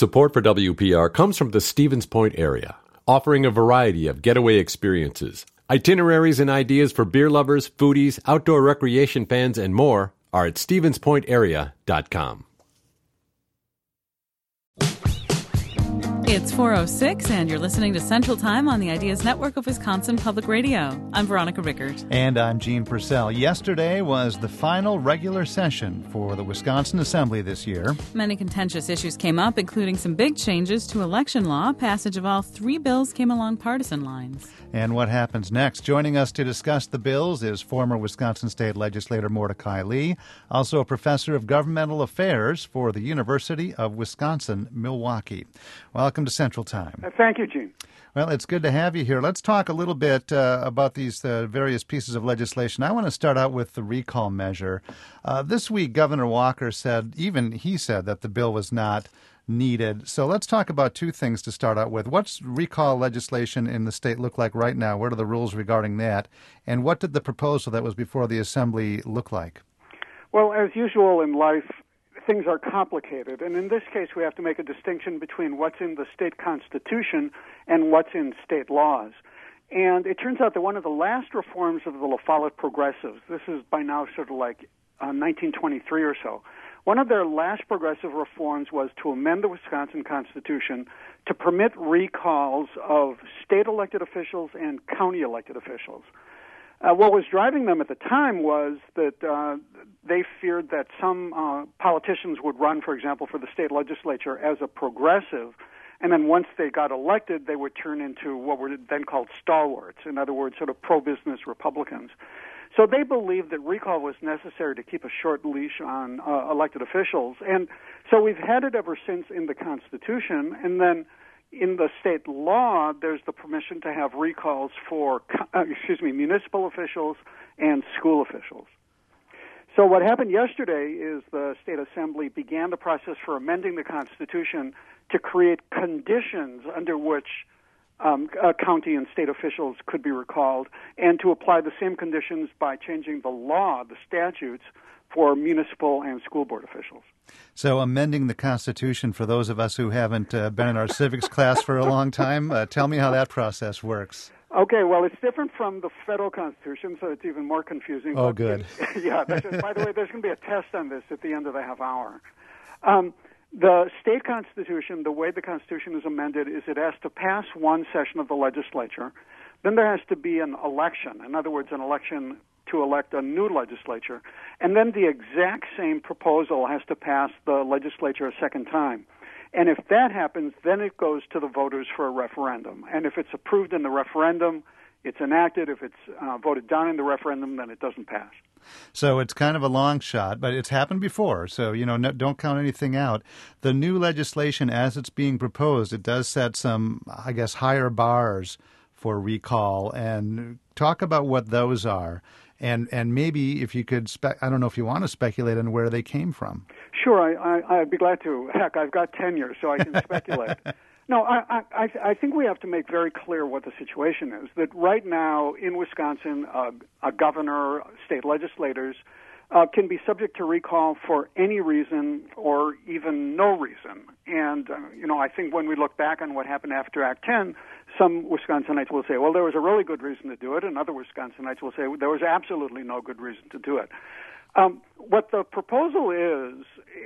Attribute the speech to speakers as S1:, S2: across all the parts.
S1: Support for WPR comes from the Stevens Point area, offering a variety of getaway experiences. Itineraries and ideas for beer lovers, foodies, outdoor recreation fans, and more are at stevenspointarea.com.
S2: It's 4:06, and you're listening to Central Time on the Ideas Network of Wisconsin Public Radio. I'm Veronica Rickert.
S3: And I'm Gene Purcell. Yesterday was the final regular session for the Wisconsin Assembly this year.
S2: Many contentious issues came up, including some big changes to election law. Passage of all three bills came along partisan lines.
S3: And what happens next? Joining us to discuss the bills is former Wisconsin State Legislator Mordecai Lee, also a professor of governmental affairs for the University of Wisconsin-Milwaukee. Welcome to Central Time.
S4: Thank you, Gene.
S3: Well, it's good to have you here. Let's talk a little bit about these various pieces of legislation. I want to start out with the recall measure. This week, Governor Walker said that the bill was not needed. So let's talk about two things to start out with. What's recall legislation in the state look like right now? What are the rules regarding that? And what did the proposal that was before the Assembly look like?
S4: Well, as usual in life, things are complicated. And in this case, we have to make a distinction between what's in the state constitution and what's in state laws. And it turns out that one of the last reforms of the La Follette Progressives, this is by now sort of like 1923 or so, one of their last progressive reforms was to amend the Wisconsin Constitution to permit recalls of state elected officials and county elected officials. What was driving them at the time was that they feared that some politicians would run, for example, for the state legislature as a progressive, and then once they got elected, they would turn into what were then called stalwarts, in other words, sort of pro-business Republicans. So they believed that recall was necessary to keep a short leash on elected officials. And so we've had it ever since in the Constitution. And then in the state law, there's the permission to have recalls for, municipal officials and school officials. So what happened yesterday is the State Assembly began the process for amending the Constitution to create conditions under which county and state officials could be recalled, and to apply the same conditions by changing the law, the statutes, for municipal and school board officials.
S3: So amending the Constitution, for those of us who haven't been in our civics class for a long time, tell me how that process works.
S4: Okay, well, it's different from the federal Constitution, so it's even more confusing.
S3: Oh, good.
S4: Yeah, by the way, there's going to be a test on this at the end of the half hour. The state constitution, the way the Constitution is amended, is it has to pass one session of the legislature. Then there has to be an election. In other words, an election to elect a new legislature. And then the exact same proposal has to pass the legislature a second time. And if that happens, then it goes to the voters for a referendum. And if it's approved in the referendum, it's enacted. If it's voted down in the referendum, then it doesn't pass.
S3: So it's kind of a long shot, but it's happened before. So, don't count anything out. The new legislation, as it's being proposed, it does set some, higher bars for recall. And talk about what those are. And maybe if you could, I don't know if you want to speculate on where they came from.
S4: Sure, I'd be glad to. Heck, I've got tenure, so I can speculate. No, I think we have to make very clear what the situation is, that right now in Wisconsin, a governor, state legislators can be subject to recall for any reason or even no reason. And, I think when we look back on what happened after Act 10, some Wisconsinites will say, well, there was a really good reason to do it, and other Wisconsinites will say there was absolutely no good reason to do it. What the proposal is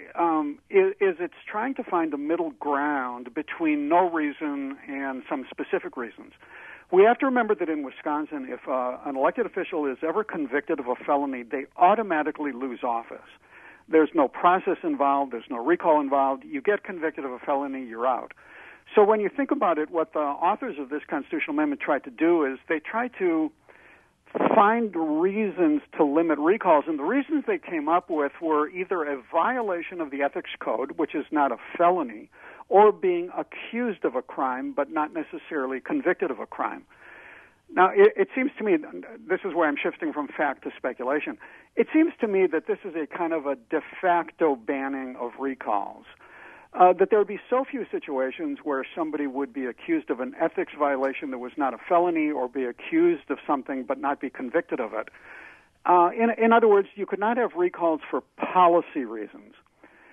S4: it's trying to find a middle ground between no reason and some specific reasons. We have to remember that in Wisconsin, if an elected official is ever convicted of a felony, they automatically lose office. There's no process involved. There's no recall involved. You get convicted of a felony, you're out. So when you think about it, what the authors of this constitutional amendment tried to do is they tried to find reasons to limit recalls, and the reasons they came up with were either a violation of the ethics code, which is not a felony, or being accused of a crime but not necessarily convicted of a crime. Now, it seems to me, this is where I'm shifting from fact to speculation, it seems to me that this is a kind of a de facto banning of recalls. That there would be so few situations where somebody would be accused of an ethics violation that was not a felony, or be accused of something but not be convicted of it. In other words, you could not have recalls for policy reasons.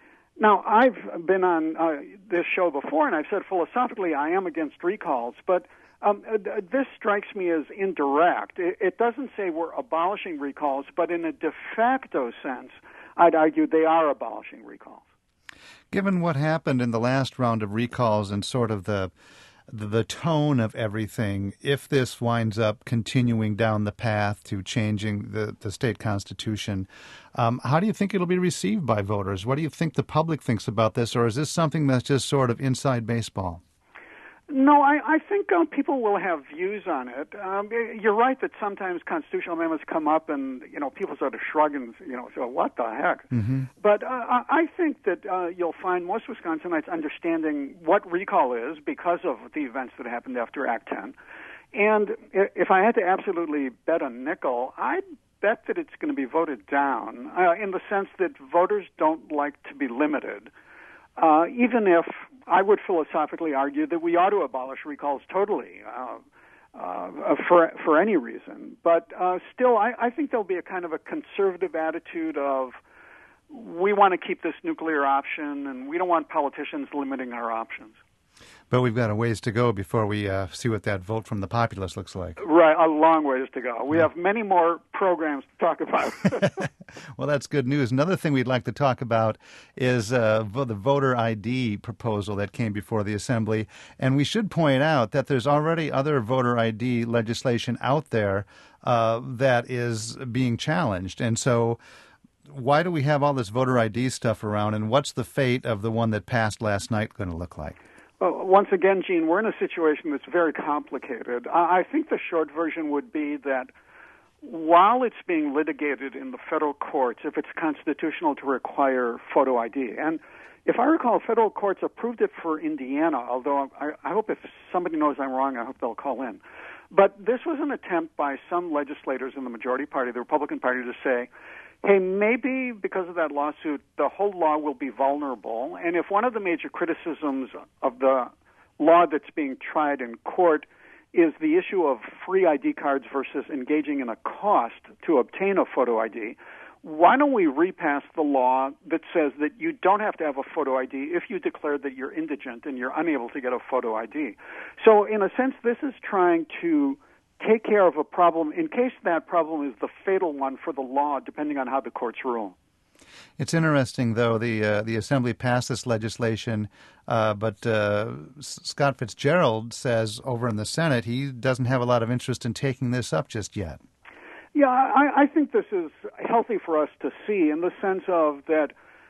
S4: Now, I've been on this show before, and I've said philosophically I am against recalls, but this strikes me as indirect. It doesn't say we're abolishing recalls, but in a de facto sense, I'd argue they are abolishing recalls.
S3: Given what happened in the last round of recalls and sort of the tone of everything, if this winds up continuing down the path to changing the state constitution, how do you think it'll be received by voters? What do you think the public thinks about this, or is this something that's just sort of inside baseball?
S4: No, I think people will have views on it. You're right that sometimes constitutional amendments come up and, people sort of shrug and, say, what the heck? Mm-hmm. But I think that you'll find most Wisconsinites understanding what recall is because of the events that happened after Act 10. And if I had to absolutely bet a nickel, I'd bet that it's going to be voted down in the sense that voters don't like to be limited. Even if I would philosophically argue that we ought to abolish recalls totally for any reason. But still, I think there'll be a kind of a conservative attitude of we want to keep this nuclear option and we don't want politicians limiting our options.
S3: But we've got a ways to go before we see what that vote from the populace looks like.
S4: Right, a long ways to go. We have many more programs to talk about.
S3: Well, that's good news. Another thing we'd like to talk about is the voter ID proposal that came before the Assembly. And we should point out that there's already other voter ID legislation out there that is being challenged. And so why do we have all this voter ID stuff around, and what's the fate of the one that passed last night going to look like?
S4: Well, once again, Gene, we're in a situation that's very complicated. I think the short version would be that while it's being litigated in the federal courts, if it's constitutional to require photo ID, and if I recall, federal courts approved it for Indiana, although I hope if somebody knows I'm wrong, I hope they'll call in. But this was an attempt by some legislators in the majority party, the Republican Party, to say, hey, maybe because of that lawsuit, the whole law will be vulnerable. And if one of the major criticisms of the law that's being tried in court is the issue of free ID cards versus engaging in a cost to obtain a photo ID, why don't we repass the law that says that you don't have to have a photo ID if you declare that you're indigent and you're unable to get a photo ID? So in a sense, this is trying to take care of a problem in case that problem is the fatal one for the law, depending on how the courts rule.
S3: It's interesting, though, the Assembly passed this legislation, but Scott Fitzgerald says over in the Senate he doesn't have a lot of interest in taking this up just yet.
S4: Yeah, I think this is healthy for us to see in the sense of that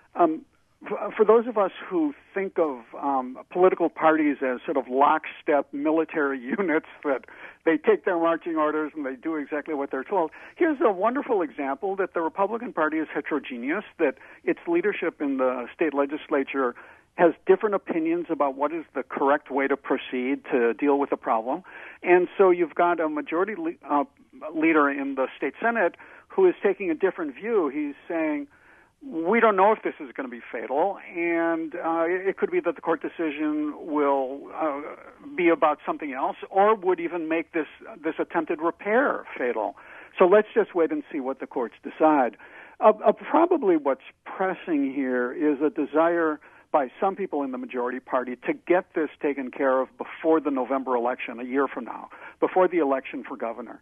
S4: for those of us who think of political parties as sort of lockstep military units that they take their marching orders and they do exactly what they're told, here's a wonderful example that the Republican Party is heterogeneous, that its leadership in the state legislature has different opinions about what is the correct way to proceed to deal with the problem. And so you've got a majority leader in the state Senate who is taking a different view. He's saying, we don't know if this is going to be fatal, and it could be that the court decision will be about something else, or would even make this attempted repair fatal. So let's just wait and see what the courts decide. Probably what's pressing here is a desire by some people in the majority party to get this taken care of before the November election, a year from now, before the election for governor.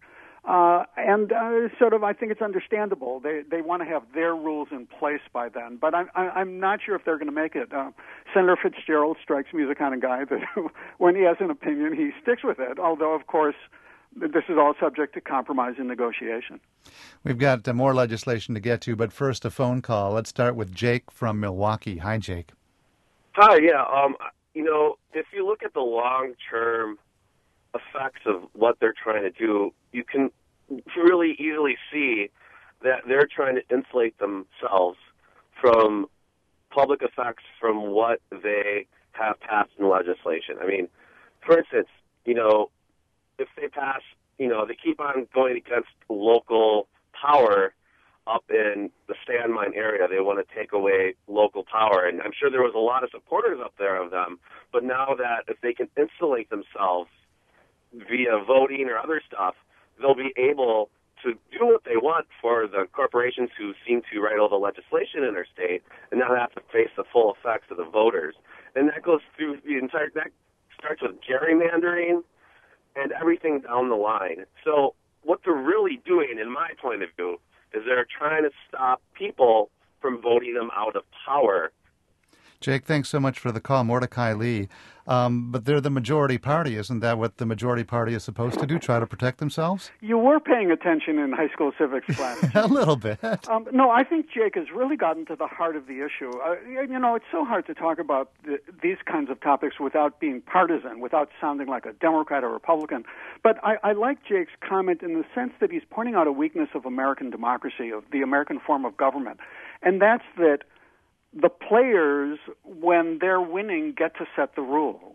S4: I think it's understandable. They want to have their rules in place by then, but I'm not sure if they're going to make it. Senator Fitzgerald strikes me as the kind of guy that when he has an opinion, he sticks with it, although, of course, this is all subject to compromise and negotiation.
S3: We've got more legislation to get to, but first a phone call. Let's start with Jake from Milwaukee. Hi, Jake.
S5: Hi, yeah. If you look at the long-term effects of what they're trying to do, you can really easily see that they're trying to insulate themselves from public effects from what they have passed in legislation. I mean, for instance, if they pass, they keep on going against local power up in the sand mine area. They want to take away local power, and I'm sure there was a lot of supporters up there of them, but now that if they can insulate themselves via voting or other stuff, they'll be able to do what they want for the corporations who seem to write all the legislation in their state and now have to face the full effects of the voters. And that goes through that starts with gerrymandering and everything down the line. So what they're really doing, in my point of view, is they're trying to stop people from voting them out of power.
S3: Jake, thanks so much for the call. Mordecai Lee. But they're the majority party. Isn't that what the majority party is supposed to do, try to protect themselves?
S4: You were paying attention in high school civics class.
S3: A little bit.
S4: No, I think Jake has really gotten to the heart of the issue. It's so hard to talk about these kinds of topics without being partisan, without sounding like a Democrat or Republican. But I like Jake's comment in the sense that he's pointing out a weakness of American democracy, of the American form of government. And that's that the players, when they're winning, get to set the rules.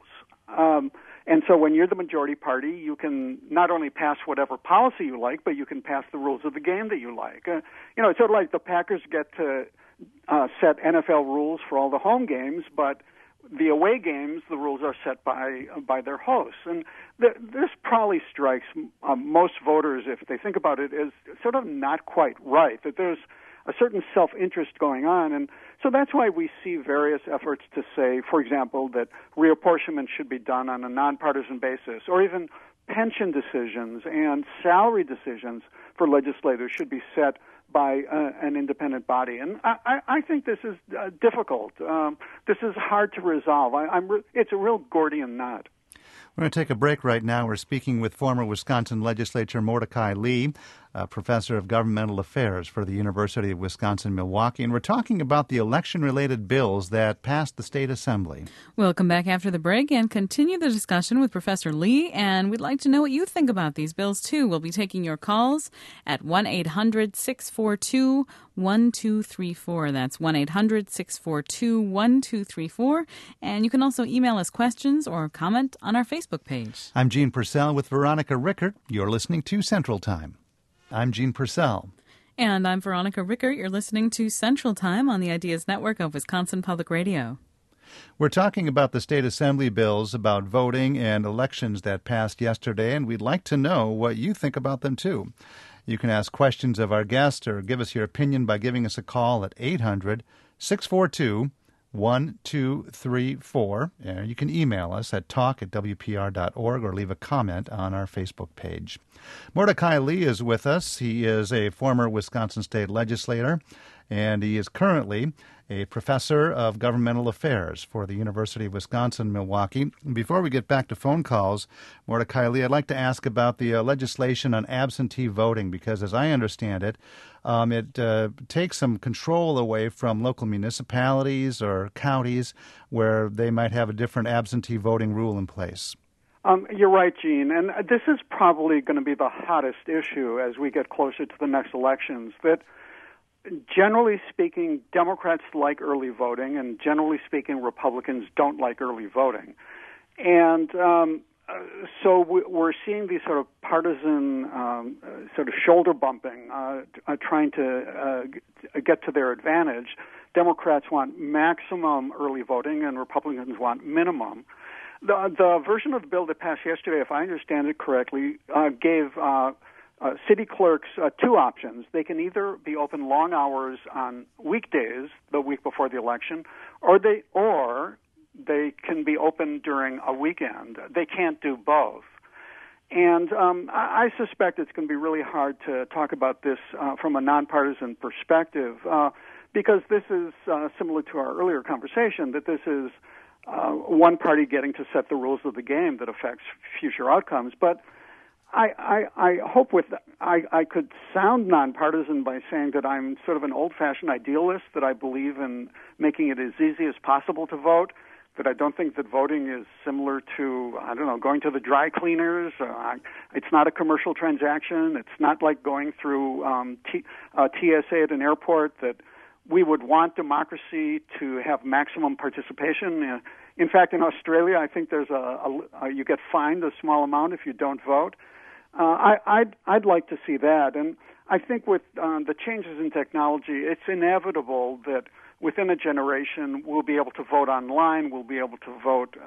S4: And so when you're the majority party, you can not only pass whatever policy you like, but you can pass the rules of the game that you like. It's sort of like the Packers get to set NFL rules for all the home games, but the away games, the rules are set by their hosts. And this probably strikes most voters, if they think about it, as sort of not quite right, that there's a certain self-interest going on. And so that's why we see various efforts to say, for example, that reapportionment should be done on a nonpartisan basis, or even pension decisions and salary decisions for legislators should be set by an independent body. And I think this is difficult. This is hard to resolve. It's a real Gordian knot.
S3: We're going to take a break right now. We're speaking with former Wisconsin Legislator Mordecai Lee, Professor of Governmental Affairs for the University of Wisconsin-Milwaukee, and we're talking about the election-related bills that passed the State Assembly.
S2: We'll come back after the break and continue the discussion with Professor Lee, and we'd like to know what you think about these bills, too. We'll be taking your calls at 1-800-642-1234. That's 1-800-642-1234. And you can also email us questions or comment on our Facebook page.
S3: I'm Gene Purcell with Veronica Rickert. You're listening to Central Time. I'm Gene Purcell.
S2: And I'm Veronica Rickert. You're listening to Central Time on the Ideas Network of Wisconsin Public Radio.
S3: We're talking about the State Assembly bills about voting and elections that passed yesterday, and we'd like to know what you think about them, too. You can ask questions of our guest or give us your opinion by giving us a call at 800-642-1234. You can email us at talk@wpr.org or leave a comment on our Facebook page. Mordecai Lee is with us. He is a former Wisconsin state legislator, and he is currently a professor of governmental affairs for the University of Wisconsin-Milwaukee. Before we get back to phone calls, Mordecai Lee, I'd like to ask about the legislation on absentee voting, because as I understand it, it takes some control away from local municipalities or counties where they might have a different absentee voting rule in place.
S4: You're right, Gene, and this is probably going to be the hottest issue as we get closer to the next elections, that generally speaking, Democrats like early voting, and generally speaking, Republicans don't like early voting. And so we're seeing these sort of partisan sort of shoulder bumping, trying to get to their advantage. Democrats want maximum early voting, and Republicans want minimum. The version of the bill that passed yesterday, if I understand it correctly, gave city clerks two options. They can either be open long hours on weekdays, the week before the election, or they can be open during a weekend. They can't do both. And I suspect it's going to be really hard to talk about this from a nonpartisan perspective, because this is similar to our earlier conversation, that this is one party getting to set the rules of the game that affects future outcomes. But I hope I could sound nonpartisan by saying that I'm sort of an old-fashioned idealist, that I believe in making it as easy as possible to vote, that I don't think that voting is similar to, going to the dry cleaners. It's not a commercial transaction. It's not like going through TSA at an airport, that we would want democracy to have maximum participation. In fact, in Australia, I think there's you get fined a small amount if you don't vote. I'd like to see that, and I think with the changes in technology, it's inevitable that within a generation we'll be able to vote online. We'll be able to vote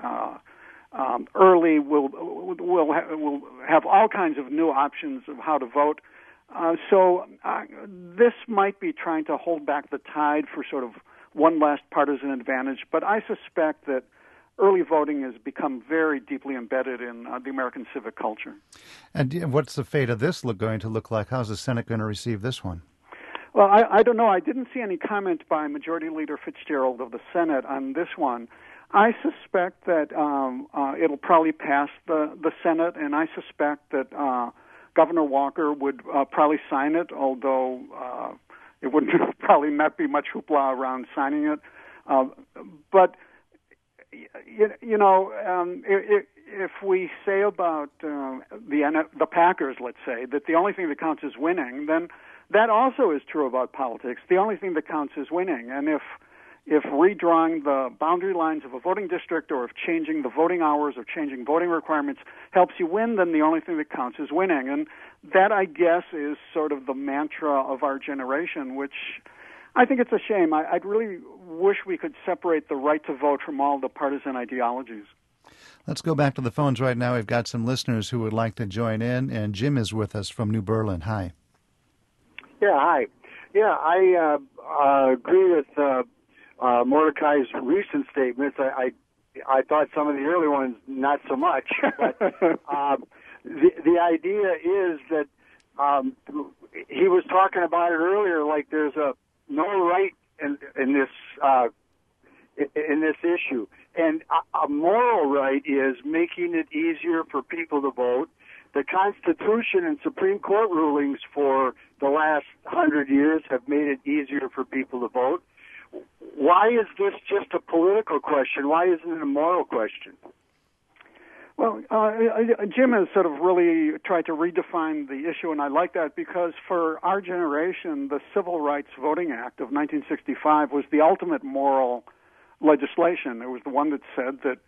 S4: early. We'll have all kinds of new options of how to vote. So this might be trying to hold back the tide for sort of one last partisan advantage, but I suspect that early voting has become very deeply embedded in the American civic culture.
S3: And what's the fate of this going to look like? How's the Senate going to receive this one?
S4: Well, I don't know. I didn't see any comment by Majority Leader Fitzgerald of the Senate on this one. I suspect that it'll probably pass the Senate, and I suspect that Governor Walker would probably sign it, although it wouldn't probably not be much hoopla around signing it. But if we say about the Packers, let's say, that the only thing that counts is winning, then that also is true about politics. The only thing that counts is winning. And if redrawing the boundary lines of a voting district, or if changing the voting hours or changing voting requirements helps you win, then the only thing that counts is winning. And that, I guess, is sort of the mantra of our generation, which I think it's a shame. I'd really wish we could separate the right to vote from all the partisan ideologies.
S3: Let's go back to the phones right now. We've got some listeners who would like to join in, and Jim is with us from New Berlin. Hi.
S6: Yeah, hi. Yeah, I agree with Mordecai's recent statements. I thought some of the early ones not so much. But the idea is that he was talking about it earlier. Like there's no right in this issue, and a moral right is making it easier for people to vote. The Constitution and Supreme Court rulings for the last 100 years have made it easier for people to vote. Why is this just a political question? Why isn't it a moral question?
S4: Well, Jim has sort of really tried to redefine the issue, and I like that because for our generation, the Civil Rights Voting Act of 1965 was the ultimate moral legislation. It was the one that said that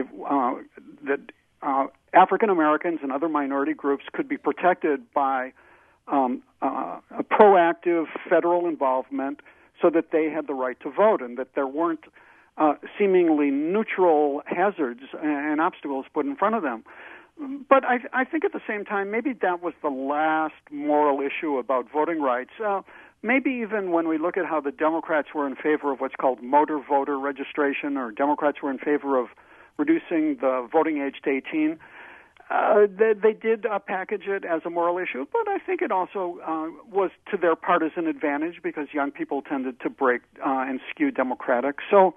S4: African Americans and other minority groups could be protected by a proactive federal involvement so that they had the right to vote, and that there weren't seemingly neutral hazards and obstacles put in front of them. But I think at the same time, maybe that was the last moral issue about voting rights. Maybe even when we look at how the Democrats were in favor of what's called motor voter registration, or Democrats were in favor of reducing the voting age to 18, they did package it as a moral issue, but I think it also was to their partisan advantage because young people tended to break and skew Democratic. So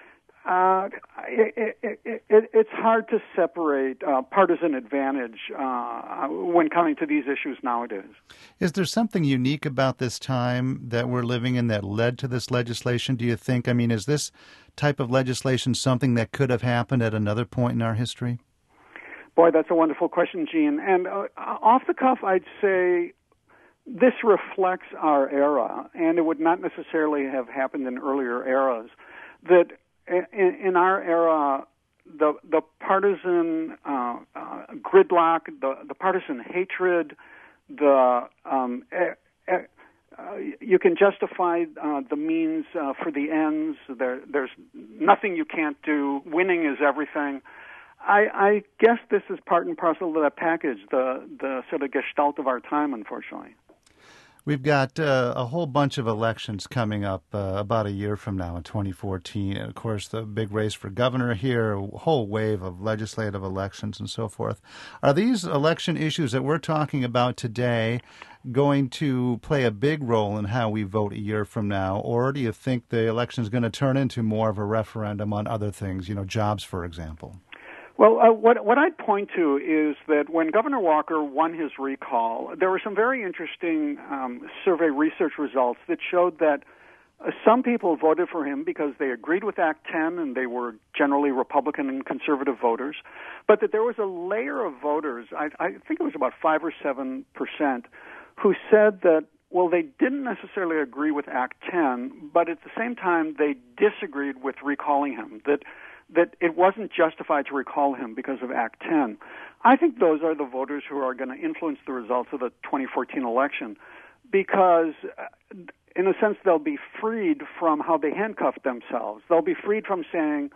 S4: it's hard to separate partisan advantage when coming to these issues nowadays.
S3: Is there something unique about this time that we're living in that led to this legislation, do you think? I mean, is this type of legislation something that could have happened at another point in our history?
S4: Boy, that's a wonderful question, Gene. And off the cuff, I'd say this reflects our era, and it would not necessarily have happened in earlier eras. That in our era, the partisan gridlock, the partisan hatred, you can justify the means for the ends. There's nothing you can't do. Winning is everything. I guess this is part and parcel of that package, the sort of gestalt of our time, unfortunately.
S3: We've got a whole bunch of elections coming up about a year from now in 2014. And, of course, the big race for governor here, a whole wave of legislative elections and so forth. Are these election issues that we're talking about today going to play a big role in how we vote a year from now? Or do you think the election is going to turn into more of a referendum on other things, jobs, for example?
S4: Well, what I'd point to is that when Governor Walker won his recall, there were some very interesting survey research results that showed that some people voted for him because they agreed with Act 10 and they were generally Republican and conservative voters, but that there was a layer of voters, I think it was about 5 or 7%, who said that, well, they didn't necessarily agree with Act 10, but at the same time they disagreed with recalling him, that it wasn't justified to recall him because of Act 10. I think those are the voters who are going to influence the results of the 2014 election because, in a sense, they'll be freed from how they handcuffed themselves. They'll be freed from saying,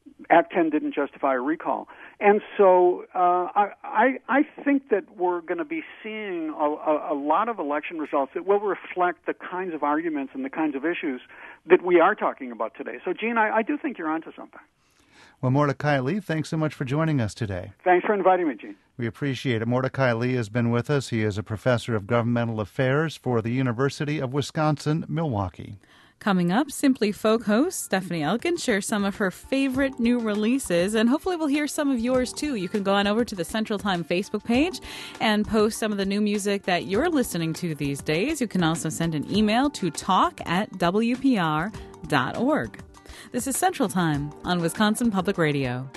S4: Act 10 didn't justify a recall. And so I think that we're going to be seeing a lot of election results that will reflect the kinds of arguments and the kinds of issues that we are talking about today. So, Gene, I do think you're onto something.
S3: Well, Mordecai Lee, thanks so much for joining us today.
S4: Thanks for inviting me, Gene.
S3: We appreciate it. Mordecai Lee has been with us. He is a professor of governmental affairs for the University of Wisconsin-Milwaukee.
S2: Coming up, Simply Folk host Stephanie Elkin shares some of her favorite new releases, and hopefully we'll hear some of yours too. You can go on over to the Central Time Facebook page and post some of the new music that you're listening to these days. You can also send an email to talk@wpr.org. This is Central Time on Wisconsin Public Radio.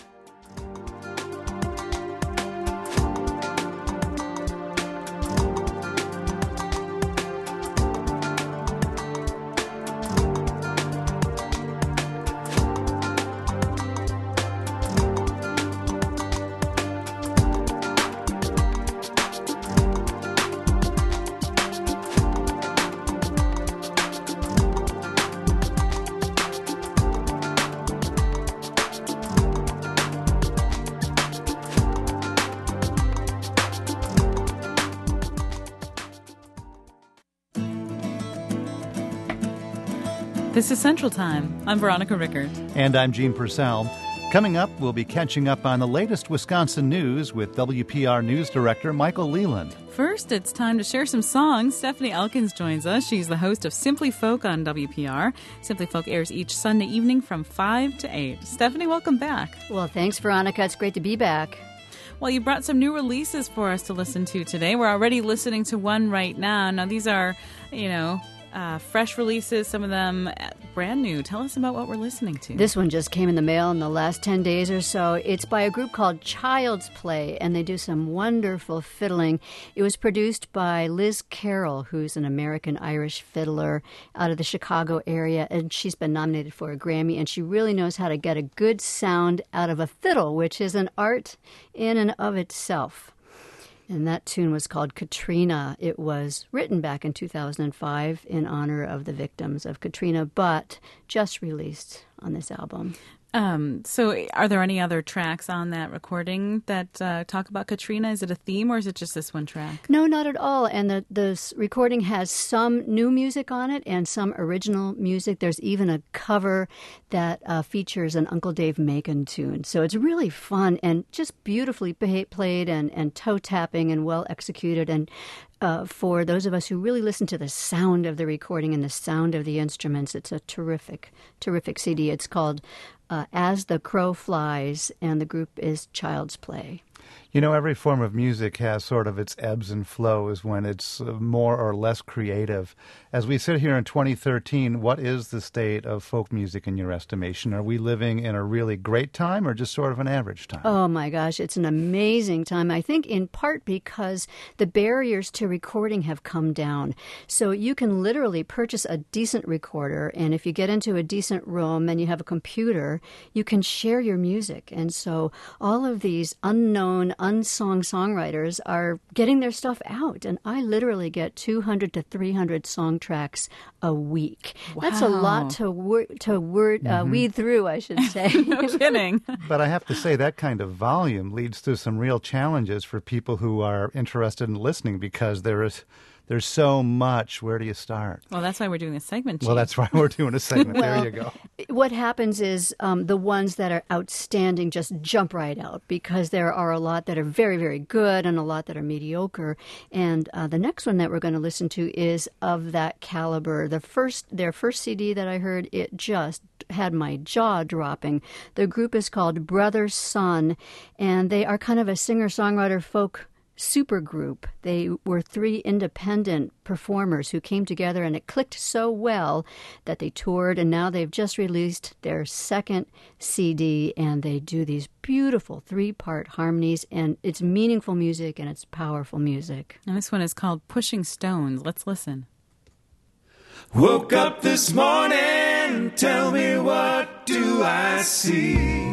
S2: This is Central Time. I'm Veronica Rickert.
S3: And I'm Gene Purcell. Coming up, we'll be catching up on the latest Wisconsin news with WPR News Director Michael Leland.
S2: First, it's time to share some songs. Stephanie Elkins joins us. She's the host of Simply Folk on WPR. Simply Folk airs each Sunday evening from 5 to 8. Stephanie, welcome back.
S7: Well, thanks, Veronica. It's great to be back.
S2: Well, you brought some new releases for us to listen to today. We're already listening to one right now. Now, these are, fresh releases, some of them brand new. Tell us about what we're listening to.
S7: This one just came in the mail in the last 10 days or so. It's by a group called Child's Play, and they do some wonderful fiddling. It was produced by Liz Carroll, who's an American-Irish fiddler out of the Chicago area, and she's been nominated for a Grammy, and she really knows how to get a good sound out of a fiddle, which is an art in and of itself. And that tune was called Katrina. It was written back in 2005 in honor of the victims of Katrina, but just released on this album.
S2: So are there any other tracks on that recording that talk about Katrina? Is it a theme, or is it just this one track?
S7: No, not at all. And the recording has some new music on it and some original music. There's even a cover that features an Uncle Dave Macon tune. So it's really fun and just beautifully played and toe-tapping and well executed. And for those of us who really listen to the sound of the recording and the sound of the instruments, it's a terrific, terrific CD. It's called As the Crow Flies, and the group is Child's Play.
S3: You know, every form of music has sort of its ebbs and flows when it's more or less creative. As we sit here in 2013, what is the state of folk music in your estimation? Are we living in a really great time or just sort of an average time?
S7: Oh, my gosh, it's an amazing time. I think in part because the barriers to recording have come down. So you can literally purchase a decent recorder, and if you get into a decent room and you have a computer, you can share your music. And so all of these unknown, unsung songwriters are getting their stuff out, and I literally get 200 to 300 song tracks a week.
S2: Wow.
S7: That's a lot to weed through, I should say.
S2: No kidding.
S3: But I have to say that kind of volume leads to some real challenges for people who are interested in listening, because there's so much. Where do you start?
S2: Well, that's why we're doing a segment.
S3: Well, that's why we're doing a segment.
S7: Well,
S3: there you go.
S7: What happens is the ones that are outstanding just jump right out, because there are a lot that are very, very good and a lot that are mediocre. And the next one that we're going to listen to is of that caliber. Their first CD that I heard, it just had my jaw dropping. The group is called Brother Son, and they are kind of a singer-songwriter folk supergroup. They were 3 independent performers who came together, and it clicked so well that they toured, and now they've just released their second CD, and they do these beautiful 3-part harmonies, and it's meaningful music and it's powerful music.
S2: And this one is called Pushing Stones. Let's listen.
S8: Woke up this morning, tell me what do I see?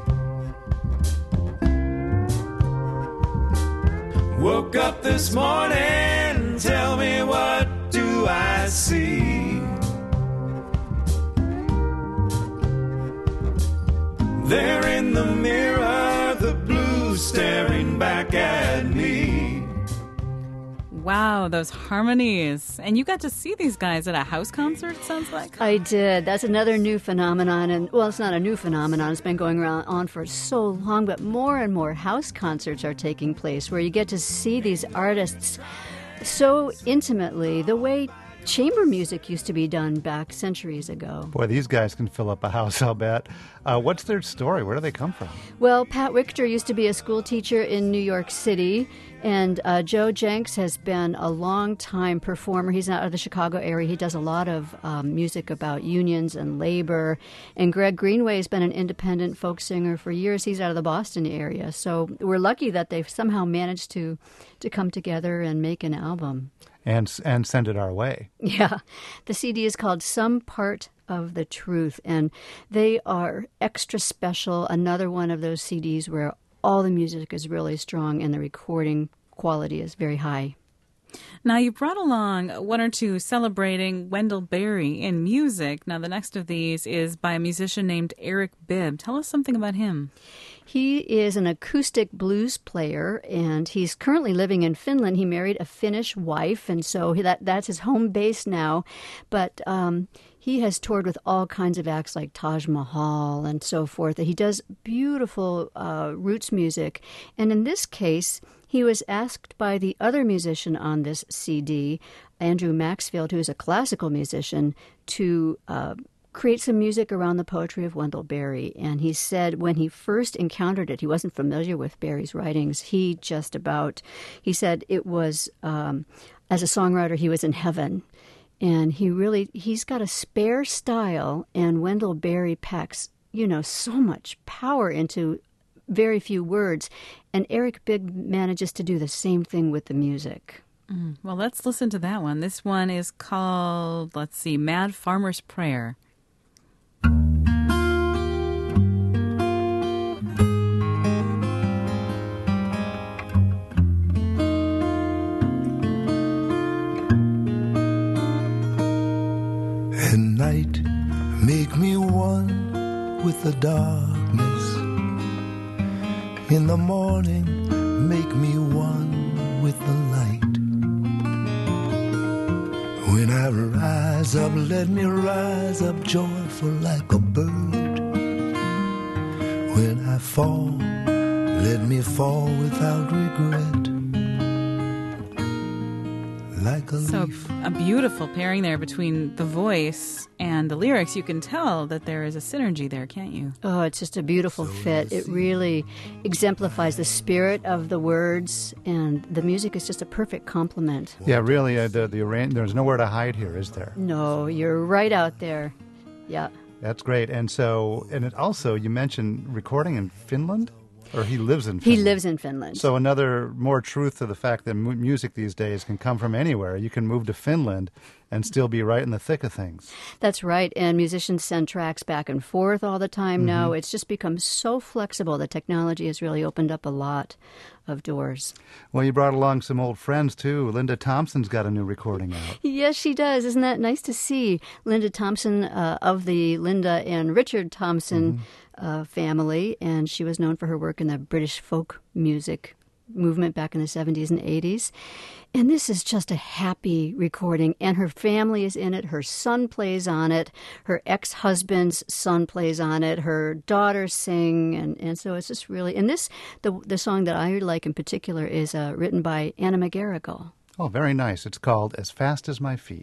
S8: Woke up this morning, tell me what do I see? There in the mirror, the blues staring back at me.
S2: Wow, those harmonies. And you got to see these guys at a house concert, it sounds like?
S7: I did. That's another new phenomenon. And, well, it's not a new phenomenon. It's been going on for so long. But more and more house concerts are taking place where you get to see these artists so intimately, the way chamber music used to be done back centuries ago.
S3: Boy, these guys can fill up a house, I'll bet. What's their story? Where do they come from?
S7: Well, Pat Richter used to be a school teacher in New York City, and Joe Jenks has been a long-time performer. He's out of the Chicago area. He does a lot of music about unions and labor. And Greg Greenway has been an independent folk singer for years. He's out of the Boston area. So we're lucky that they've somehow managed to come together and make an album.
S3: And send it our way.
S7: Yeah. The CD is called Some Part of the Truth, and they are extra special. Another one of those CDs where all the music is really strong and the recording quality is very high.
S2: Now, you brought along one or two celebrating Wendell Berry in music. Now, the next of these is by a musician named Eric Bibb. Tell us something about him.
S7: He is an acoustic blues player, and he's currently living in Finland. He married a Finnish wife, and so that's his home base now. But he has toured with all kinds of acts like Taj Mahal and so forth. He does beautiful roots music. And in this case, he was asked by the other musician on this CD, Andrew Maxfield, who is a classical musician, to create some music around the poetry of Wendell Berry. And he said when he first encountered it, he wasn't familiar with Berry's writings. He said it was, as a songwriter, he was in heaven. And he's got a spare style, and Wendell Berry packs, so much power into very few words. And Eric Bibb manages to do the same thing with the music.
S2: Well, let's listen to that one. This one is called, Mad Farmer's Prayer.
S9: At night, make me one with the darkness. In the morning, make me one with the light. When I rise up, let me rise up joyful like a bird. When I fall, let me fall without regret. Like a leaf.
S2: A beautiful pairing there between the voice and the lyrics. You can tell that there is a synergy there, can't you?
S7: Oh, it's just a beautiful fit. It really exemplifies the spirit of the words, and the music is just a perfect complement.
S3: Yeah, really, there's nowhere to hide here, is there?
S7: No, you're right out there. Yeah.
S3: That's great. And you mentioned recording in Finland? Or he lives in Finland?
S7: He lives in Finland.
S3: So another more truth to the fact that music these days can come from anywhere. You can move to Finland and still be right in the thick of things.
S7: That's right. And musicians send tracks back and forth all the time now. It's just become so flexible. The technology has really opened up a lot of doors.
S3: Well, you brought along some old friends, too. Linda Thompson's got a new recording out.
S7: Yes, she does. Isn't that nice to see? Linda Thompson of the Linda and Richard Thompson family, and she was known for her work in the British folk music movement back in the 70s and 80s. And this is just a happy recording, and her family is in it. Her son plays on it. Her ex-husband's son plays on it. Her daughters sing, and so it's just really... And the song that I like in particular is written by Anna McGarrigle.
S3: Oh, very nice. It's called As Fast as My Feet.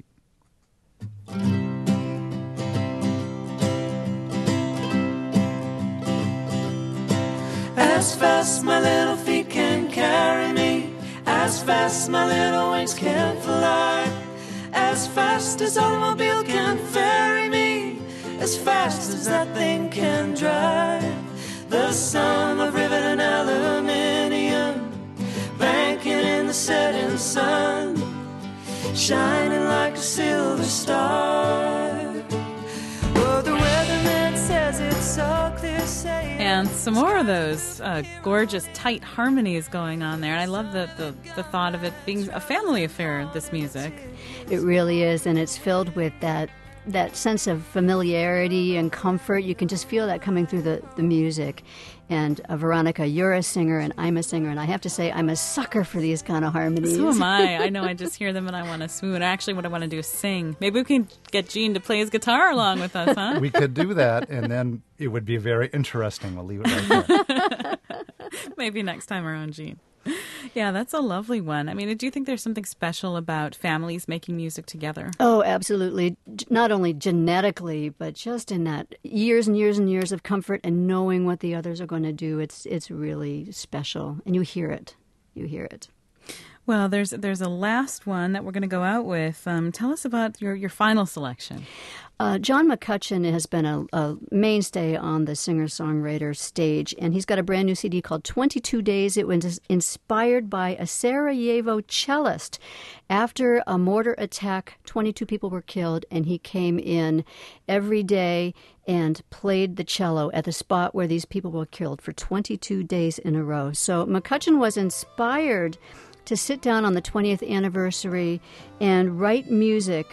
S8: As fast my little feet can carry me, as fast my little wings can fly, as fast as automobile can ferry me, as fast as that thing can drive. The sum of rivet and aluminium, banking in the setting sun, shining like a silver star. Oh, the weatherman says it's so clear sailing.
S2: And some more of those gorgeous, tight harmonies going on there. And I love the thought of it being a family affair, this music.
S7: It really is, and it's filled with that that sense of familiarity and comfort. You can just feel that coming through the music. And Veronica, you're a singer and I'm a singer, and I have to say I'm a sucker for these kind of harmonies.
S2: So am I. I know, I just hear them and I want to swoon. Actually, what I want to do is sing. Maybe we can get Gene to play his guitar along with us, huh?
S3: We could do that, and then it would be very interesting. We'll leave it right there.
S2: Maybe next time around, Gene. Yeah, that's a lovely one. I mean, do you think there's something special about families making music together?
S7: Oh, absolutely. Not only genetically, but just in that years and years and years of comfort and knowing what the others are going to do. It's really special, and you hear it. You hear it.
S2: Well, there's a last one that we're going to go out with. Tell us about your final selection.
S7: John McCutcheon has been a mainstay on the singer-songwriter stage, and he's got a brand new CD called 22 Days. It was inspired by a Sarajevo cellist. After a mortar attack, 22 people were killed, and he came in every day and played the cello at the spot where these people were killed for 22 days in a row. So McCutcheon was inspired to sit down on the 20th anniversary and write music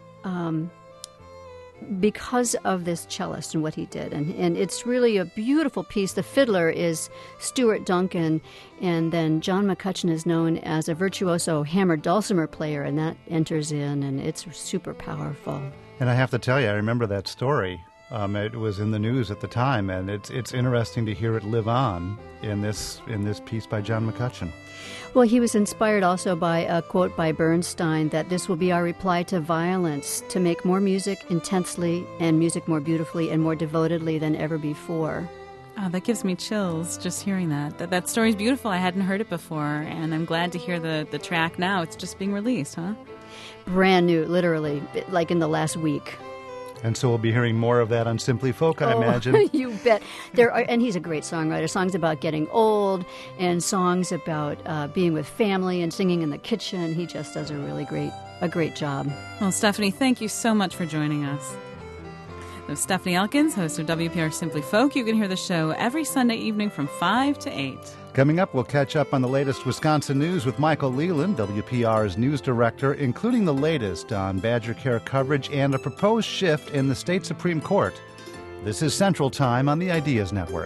S7: because of this cellist and what he did. And it's really a beautiful piece. The fiddler is Stuart Duncan, and then John McCutcheon is known as a virtuoso hammer dulcimer player, and that enters in, and it's super powerful.
S3: And I have to tell you, I remember that story. It was in the news at the time, and it's interesting to hear it live on in this piece by John McCutcheon.
S7: Well, he was inspired also by a quote by Bernstein that this will be our reply to violence, to make more music intensely and music more beautifully and more devotedly than ever before.
S2: Oh, that gives me chills just hearing that. That story's beautiful. I hadn't heard it before, and I'm glad to hear the track now. It's just being released, huh?
S7: Brand new, literally, like in the last week.
S3: And so we'll be hearing more of that on Simply Folk, I imagine.
S7: You bet. And he's a great songwriter. Songs about getting old and songs about being with family and singing in the kitchen. He just does a great job.
S2: Well, Stephanie, thank you so much for joining us. So Stephanie Elkins, host of WPR Simply Folk. You can hear the show every Sunday evening from 5 to 8.
S3: Coming up, we'll catch up on the latest Wisconsin news with Michael Leland, WPR's news director, including the latest on Badger Care coverage and a proposed shift in the state Supreme Court. This is Central Time on the Ideas Network.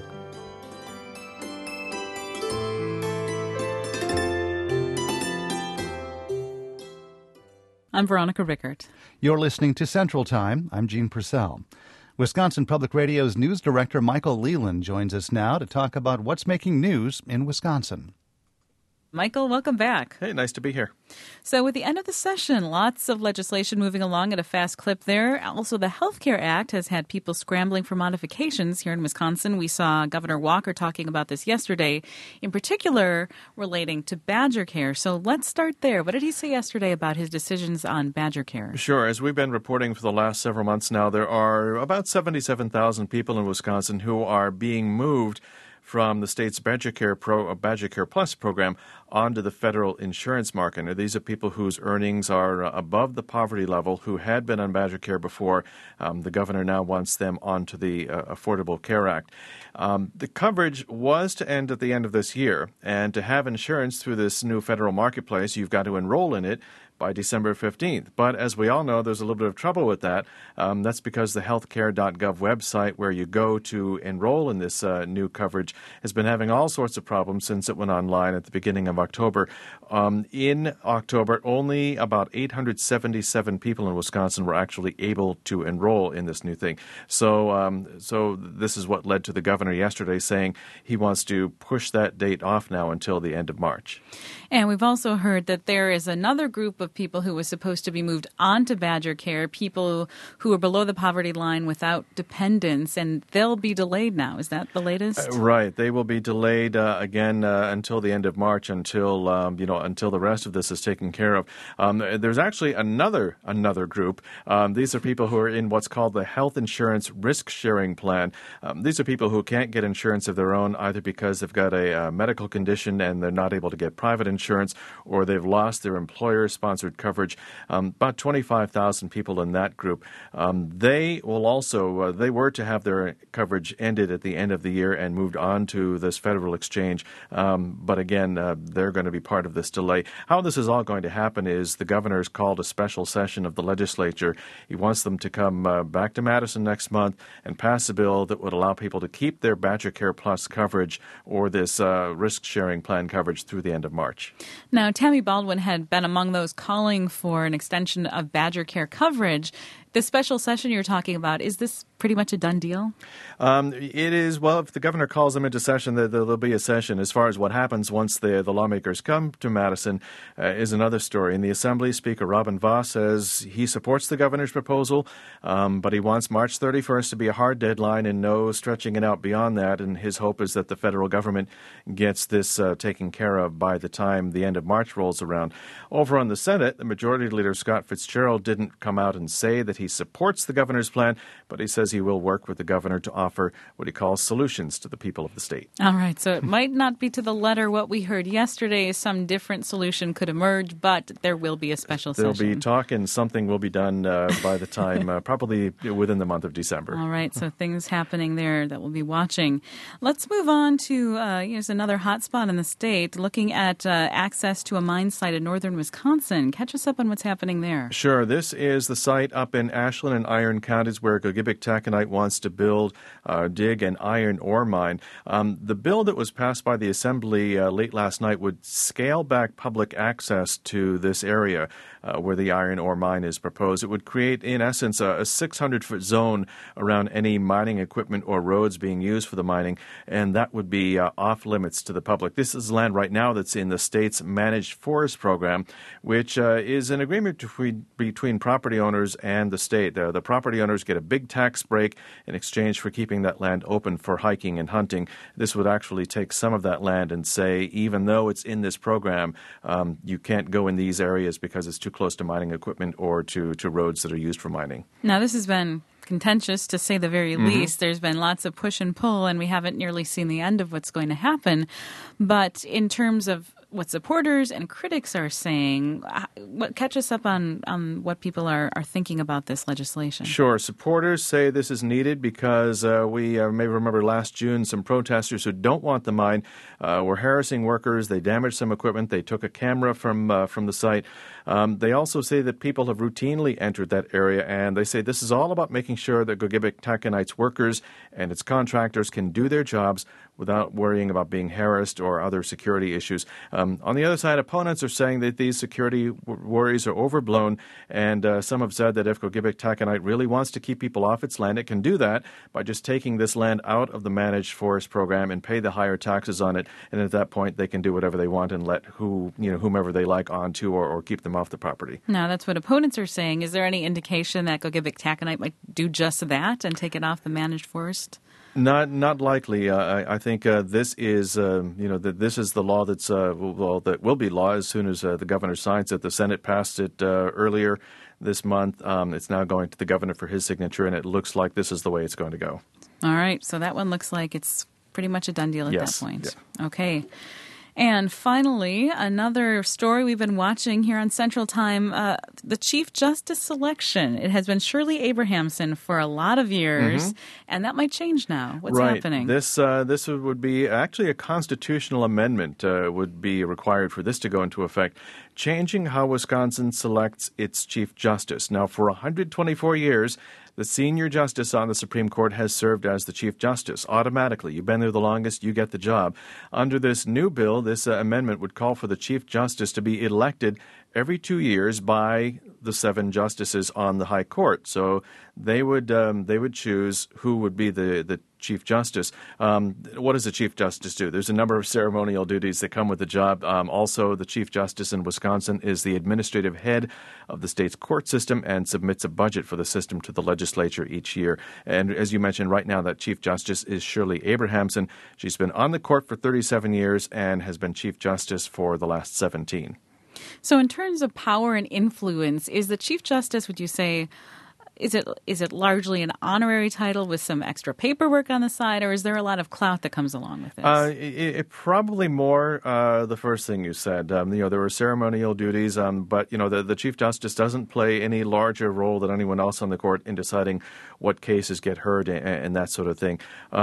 S2: I'm Veronica Rickert.
S3: You're listening to Central Time. I'm Gene Purcell. Wisconsin Public Radio's news director Michael Leland joins us now to talk about what's making news in Wisconsin.
S2: Michael, welcome back.
S10: Hey, nice to be here.
S2: So with the end of the session, lots of legislation moving along at a fast clip there. Also, the Health Care Act has had people scrambling for modifications here in Wisconsin. We saw Governor Walker talking about this yesterday, in particular relating to Badger Care. So let's start there. What did he say yesterday about his decisions on Badger Care?
S10: Sure. As we've been reporting for the last several months now, there are about 77,000 people in Wisconsin who are being moved from the state's Badger Care Plus program onto the federal insurance market. Now, these are people whose earnings are above the poverty level, who had been on Badger Care before. The governor now wants them onto the Affordable Care Act. The coverage was to end at the end of this year, and to have insurance through this new federal marketplace, you've got to enroll in it by December 15th. But as we all know, there's a little bit of trouble with that. That's because the healthcare.gov website where you go to enroll in this new coverage has been having all sorts of problems since it went online at the beginning of October. In October, only about 877 people in Wisconsin were actually able to enroll in this new thing. So this is what led to the governor yesterday saying he wants to push that date off now until the end of March.
S2: And we've also heard that there is another group of people who was supposed to be moved onto Badger Care, people who are below the poverty line without dependents, and they'll be delayed now. Is that the latest?
S10: Right. They will be delayed again until the end of March, until the rest of this is taken care of. There's actually another group. These are people who are in what's called the Health Insurance Risk Sharing Plan. These are people who can't get insurance of their own, either because they've got a medical condition and they're not able to get private insurance, or they've lost their employer-sponsored sponsored coverage. About 25,000 people in that group. They will also, they were to have their coverage ended at the end of the year and moved on to this federal exchange. But again, they're going to be part of this delay. How this is all going to happen is the governor has called a special session of the legislature. He wants them to come back to Madison next month and pass a bill that would allow people to keep their Badger Care Plus coverage or this risk-sharing plan coverage through the end of March.
S2: Now, Tammy Baldwin had been among those calling for an extension of Badger Care coverage. The special session you're talking about, is this pretty much a done deal?
S10: It is. Well, if the governor calls them into session, there'll be a session. As far as what happens once the lawmakers come to Madison is another story. In the Assembly, Speaker Robin Vos says he supports the governor's proposal, but he wants March 31st to be a hard deadline and no stretching it out beyond that. And his hope is that the federal government gets this taken care of by the time the end of March rolls around. Over on the Senate, the Majority Leader Scott Fitzgerald didn't come out and say that he supports the governor's plan, but he says he will work with the governor to offer what he calls solutions to the people of the state.
S2: All right, so it might not be to the letter what we heard yesterday. Some different solution could emerge, but there will be a special
S10: There'll
S2: session.
S10: be talk and something will be done by the time, probably within the month of December.
S2: All right, so things happening there that we'll be watching. Let's move on to here's another hot spot in the state, looking at access to a mine site in northern Wisconsin. Catch us up on what's happening there.
S10: Sure. This is the site up in Ashland and Iron counties where Gogebic Taconite wants to build, dig an iron ore mine. The bill that was passed by the Assembly late last night would scale back public access to this area where the iron ore mine is proposed. It would create, in essence, a 600-foot zone around any mining equipment or roads being used for the mining, and that would be off limits to the public. This is land right now that's in the state's managed forest program, which is an agreement between property owners and the state. The property owners get a big tax break in exchange for keeping that land open for hiking and hunting. This would actually take some of that land and say, even though it's in this program, you can't go in these areas because it's too close to mining equipment or to roads that are used for mining.
S2: Now, this has been contentious, to say the very least. There's been lots of push and pull, and we haven't nearly seen the end of what's going to happen. But in terms of what supporters and critics are saying, catch us up on what people are thinking about this legislation.
S10: Sure. Supporters say this is needed because we may remember last June some protesters who don't want the mine were harassing workers. They damaged some equipment. They took a camera from the site. They also say that people have routinely entered that area, and they say this is all about making sure that Gogebic Taconite's workers and its contractors can do their jobs without worrying about being harassed or other security issues. On the other side, opponents are saying that these security worries are overblown, and some have said that if Gogebic Taconite really wants to keep people off its land, it can do that by just taking this land out of the managed forest program and pay the higher taxes on it, and at that point they can do whatever they want and let whomever they like onto or keep them off the property.
S2: Now, that's what opponents are saying. Is there any indication that Gogebic Taconite might do just that and take it off the managed forest?
S10: Not likely. I think this is this is the law that will be law as soon as the governor signs it. The Senate passed it earlier this month. It's now going to the governor for his signature, and it looks like this is the way it's going to go. All
S2: right. So that one looks like it's pretty much a done deal at that point.
S10: Yeah.
S2: Okay. And finally, another story we've been watching here on Central Time, the Chief Justice selection. It has been Shirley Abrahamson for a lot of years, and that might change now. What's happening?
S10: This would be actually a constitutional amendment would be required for this to go into effect, changing how Wisconsin selects its Chief Justice. Now, for 124 years, the senior justice on the Supreme Court has served as the Chief Justice automatically. You've been there the longest, you get the job. Under this new bill, this amendment would call for the Chief Justice to be elected every 2 years by the 7 justices on the High Court. So they would choose who would be the Chief Justice. What does the Chief Justice do? There's a number of ceremonial duties that come with the job. Also, the Chief Justice in Wisconsin is the administrative head of the state's court system and submits a budget for the system to the legislature each year. And as you mentioned, right now that Chief Justice is Shirley Abrahamson. She's been on the court for 37 years and has been Chief Justice for the last 17.
S2: So in terms of power and influence, is the Chief Justice, would you say, is it largely an honorary title with some extra paperwork on the side, or is there a lot of clout that comes along with this?
S10: It probably more the first thing you said. There were ceremonial duties, but the Chief Justice doesn't play any larger role than anyone else on the court in deciding what cases get heard and that sort of thing.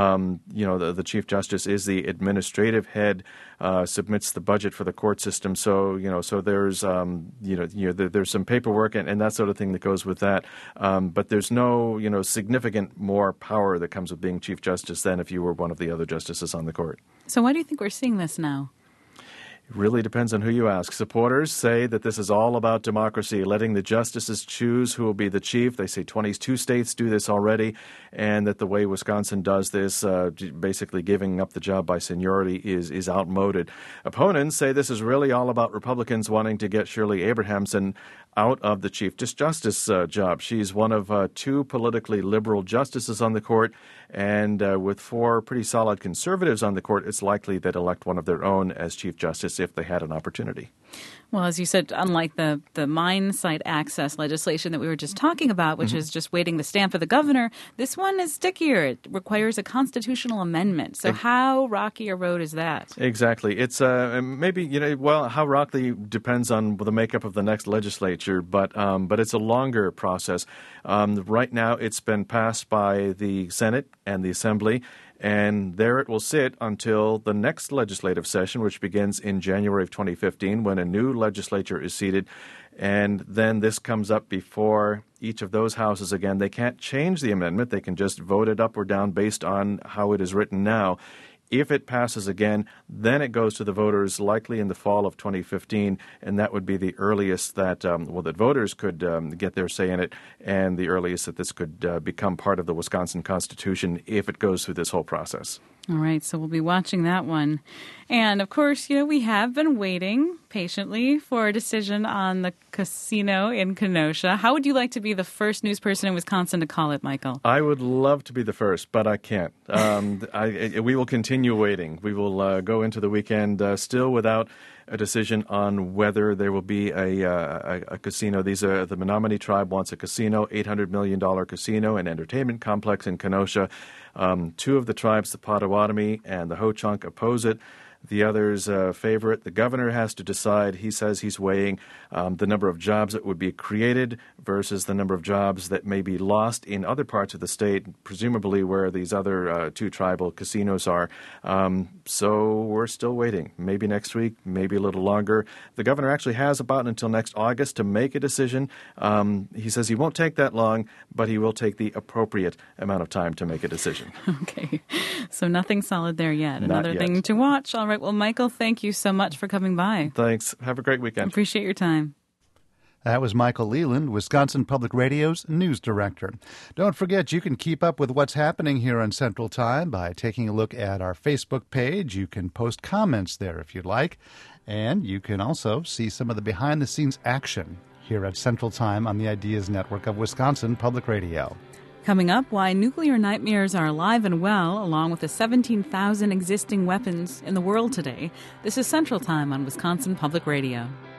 S10: The Chief Justice is the administrative head, submits the budget for the court system. So there's there's some paperwork and that sort of thing that goes with that. But there's no significant more power that comes with being Chief Justice than if you were one of the other justices on the court.
S2: So why do you think we're seeing this now?
S10: It really depends on who you ask. Supporters say that this is all about democracy, letting the justices choose who will be the chief. They say 22 states do this already, and that the way Wisconsin does this, basically giving up the job by seniority, is outmoded. Opponents say this is really all about Republicans wanting to get Shirley Abrahamson out of the Chief Justice job. She's one of two politically liberal justices on the court, and with four pretty solid conservatives on the court, it's likely they'd elect one of their own as Chief Justice if they had an opportunity.
S2: Well, as you said, unlike the mine site access legislation that we were just talking about, which is just waiting the stamp of the governor, this one is stickier. It requires a constitutional amendment. So how rocky a road is that?
S10: Exactly. It's maybe, how rocky depends on the makeup of the next legislature, but it's a longer process. Right now, it's been passed by the Senate and the Assembly, and there it will sit until the next legislative session, which begins in January of 2015, when a new legislature is seated. And then this comes up before each of those houses again. They can't change the amendment. They can just vote it up or down based on how it is written now. If it passes again, then it goes to the voters likely in the fall of 2015, and that would be the earliest that that voters could get their say in it, and the earliest that this could become part of the Wisconsin Constitution if it goes through this whole process.
S2: All right, so we'll be watching that one. And, of course, we have been waiting patiently for a decision on the casino in Kenosha. How would you like to be the first news person in Wisconsin to call it, Michael?
S10: I would love to be the first, but I can't. We will continue waiting. We will go into the weekend still without a decision on whether there will be a casino. The Menominee tribe wants a casino, $800 million casino and entertainment complex in Kenosha. Two of the tribes, the Potawatomi and the Ho-Chunk, oppose it. The others favor it. The governor has to decide. He says he's weighing the number of jobs that would be created versus the number of jobs that may be lost in other parts of the state, presumably where these other two tribal casinos are. So we're still waiting. Maybe next week, maybe a little longer. The governor actually has about until next August to make a decision. He says he won't take that long, but he will take the appropriate amount of time to make a decision.
S2: Okay. So nothing solid there yet.
S10: Not
S2: Another
S10: yet.
S2: thing to watch. All right. Well, Michael, thank you so much for coming by.
S10: Thanks. Have a great weekend.
S2: Appreciate your time.
S3: That was Michael Leland, Wisconsin Public Radio's news director. Don't forget, you can keep up with what's happening here on Central Time by taking a look at our Facebook page. You can post comments there if you'd like. And you can also see some of the behind-the-scenes action here at Central Time on the Ideas Network of Wisconsin Public Radio.
S2: Coming up, why nuclear nightmares are alive and well, along with the 17,000 existing weapons in the world today. This is Central Time on Wisconsin Public Radio.